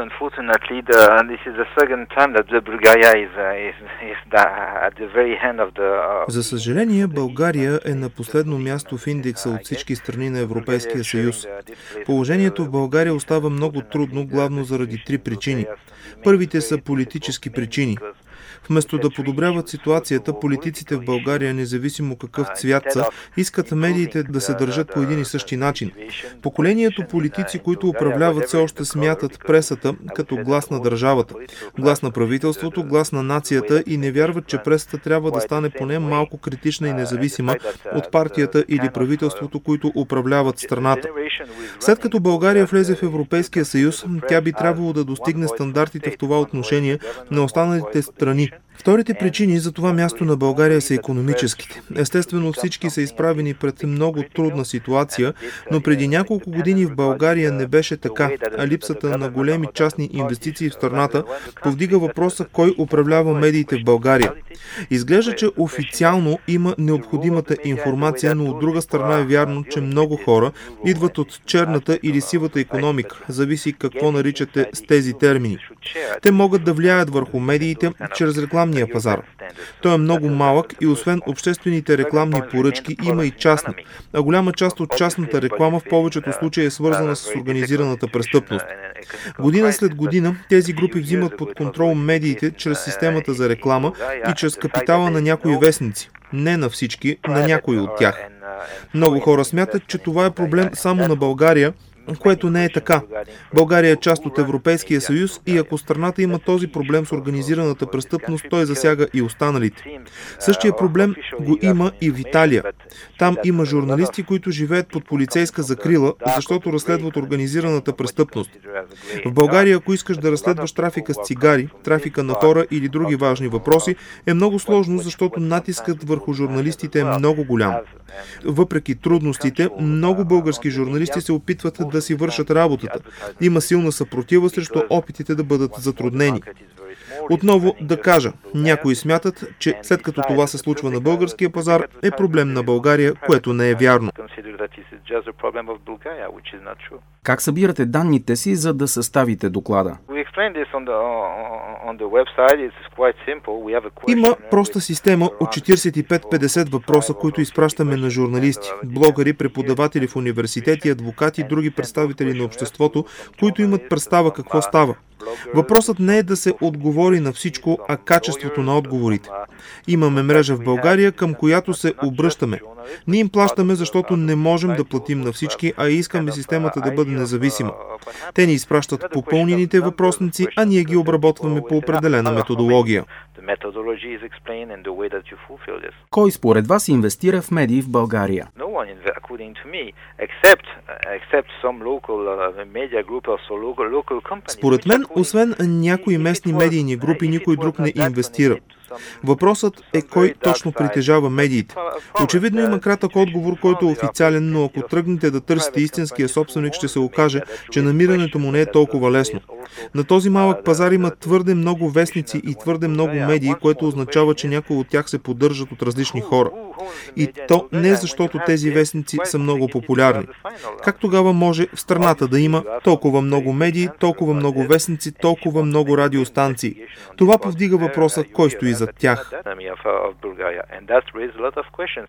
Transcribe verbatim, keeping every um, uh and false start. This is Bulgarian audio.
unfortunately, the, this is the second time that the Bulgaria is, uh, is, is the, at the very end of the... Uh, За съжаление, България е на последно място в индекса от всички страни на Европейския съюз. Положението в България остава много трудно, главно заради три причини. Първите са политически причини. Вместо да подобряват ситуацията, политиците в България, независимо какъв цвят са, искат медиите да се държат по един и същи начин. Поколението политици, които управляват, все още смятат пресата като глас на държавата, глас на правителството, глас на нацията и не вярват, че пресата трябва да стане поне малко критична и независима от партията или правителството, които управляват страната. След като България влезе в Европейския съюз, тя би трябвало да достигне стандартите в това отношение на останалите страни. Вторите причини за това място на България са икономическите. Естествено, всички са изправени пред много трудна ситуация, но преди няколко години в България не беше така, а липсата на големи частни инвестиции в страната повдига въпроса кой управлява медиите в България. Изглежда, че официално има необходимата информация, но от друга страна е вярно, че много хора идват от черната или сивата икономика, зависи какво наричате с тези термини. Те могат да влияят върху медиите чрез рекламния пазар. Той е много малък и освен обществените рекламни поръчки има и частни, а голяма част от частната реклама в повечето случаи е свързана с организираната престъпност. Година след година тези групи взимат под контрол медиите чрез системата за реклама и чрез капитала на някои вестници. Не на всички, на някои от тях. Много хора смятат, че това е проблем само на България, което не е така. България е част от Европейския съюз и ако страната има този проблем с организираната престъпност, той засяга и останалите. Същия проблем го има и в Италия. Там има журналисти, които живеят под полицейска закрила, защото разследват организираната престъпност. В България, ако искаш да разследваш трафика с цигари, трафика на хора или други важни въпроси, е много сложно, защото натискът върху журналистите е много голям. Въпреки трудностите, много български журналисти се опитват да си вършат работата. Има силна съпротива срещу опитите да бъдат затруднени. Отново да кажа, някои смятат, че след като това се случва на българския пазар, е проблем на България, което не е вярно. Как събирате данните си, за да съставите доклада? Има проста система от четиридесет и пет до петдесет въпроса, които изпращаме на журналисти, блогъри, преподаватели в университети, адвокати и други представители на обществото, които имат представа какво става. Въпросът не е да се отговори на всичко, а качеството на отговорите. Имаме мрежа в България, към която се обръщаме. Ние им плащаме, защото не можем да платим на всички, а искаме системата да бъде независима. Те ни изпращат попълнените въпросници, а ние ги обработваме по определена методология. Кой според вас инвестира в медии в България? Според мен, освен някои местни медийни групи, никой друг не инвестира. Въпросът е кой точно притежава медиите. Очевидно има кратък отговор, който е официален, но ако тръгнете да търсите истинския собственик, ще се окаже, че намирането му не е толкова лесно. На този малък пазар има твърде много вестници и твърде много медии, което означава, че някои от тях се поддържат от различни хора. И то не защото тези вестници са много популярни. Как тогава може в страната да има толкова много медии, толкова много вестници, толкова много радиостанции? Това повдига въпроса кой стои зад тях.